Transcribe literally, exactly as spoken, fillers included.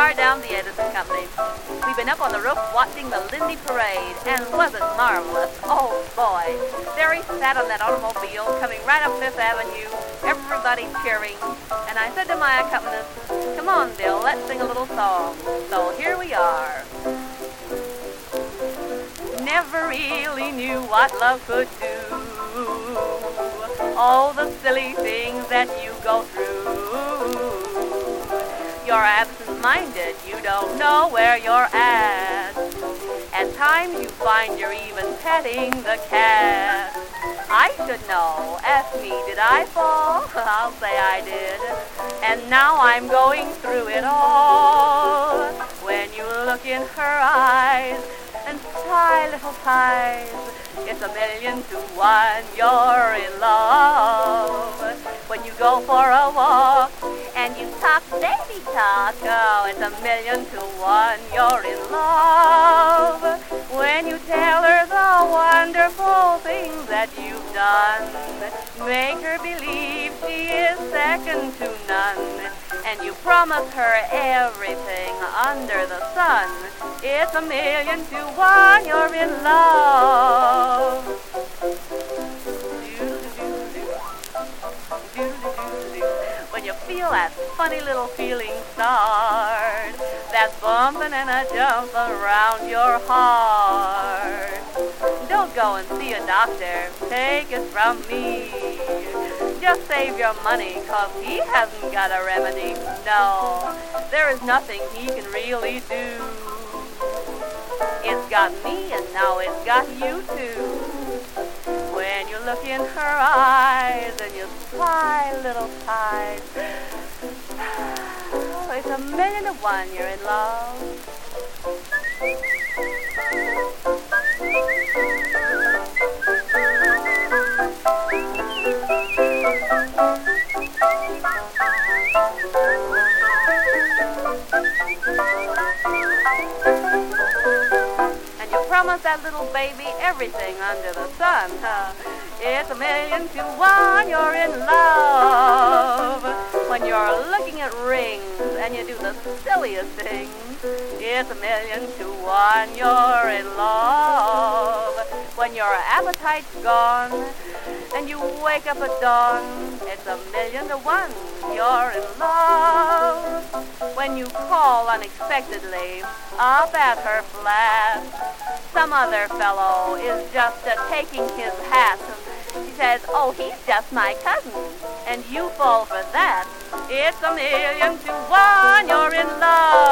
are down the Edison Company. We've been up on the roof watching the Lindy Parade, and was it marvelous? Oh, boy. There he sat on that automobile coming right up Fifth Avenue, everybody cheering, and I said to my accompanist, come on, Bill, let's sing a little song. So here we are. Never really knew what love could do. All the silly things that you go through. You're absent-minded, you don't know where you're at. At times you find you're even petting the cat. I should know. Ask me, did I fall? I'll say I did. And now I'm going through it all. When you look in her eyes and sigh little sighs, it's a million to one you're in love. When you go for a walk and you talk baby talk, oh, it's a million to one you're in love. When you tell her the wonderful things that you've done, make her believe she is second to none, and you promise her everything under the sun, it's a million to one you're in love. When you feel that funny little feeling start, that's bumping and a jump around your heart, don't go and see a doctor, take it from me. Just save your money, 'cause he hasn't got a remedy. No, there is nothing he can really do. It's got me and now it's got you too. When you look in her eyes and you sigh little sighs, oh, it's a million to one you're in love. And you promise that little baby everything under the sun, huh? It's a million to one you're in love. When you're looking at rings and you do the silliest things, it's a million to one you're in love. When your appetite's gone and you wake up at dawn, it's a million to one you're in love. When you call unexpectedly up at her flat, some other fellow is just uh, taking his hat. She says, oh, he's just my cousin, and you fall for that. It's a million to one you're in love.